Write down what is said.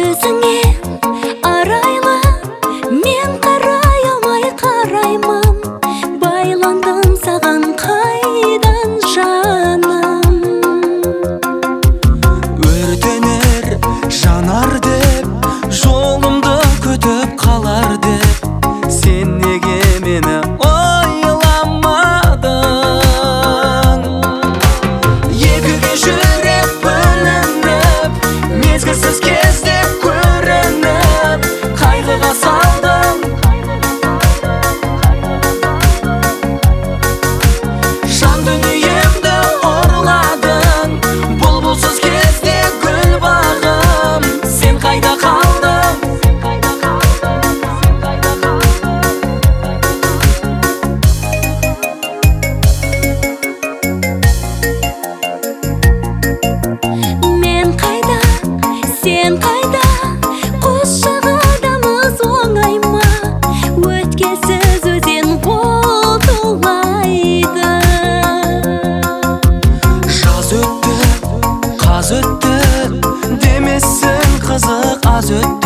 Өзіңе арайлы мен қарай алмай қараймын, байландым саған қайдан жаным. Өртенер жанар деп жолымды күтіп қалар деп, сен неге мені ойламадың? Екіге жүрек бөлініп, мезгілсіз кезде көрініп, қайғыға салдың. Жан дүниемді ұрладың, бұлбұлсыз кезде гүл бағым, сен қайда қалдың? Мен қайда, сен қайда, қос жағадамыз оңай ма? Өткесіз өзен бұлтылайды. Жаз өтті, қаз өтті, демесін қызық аз өтті.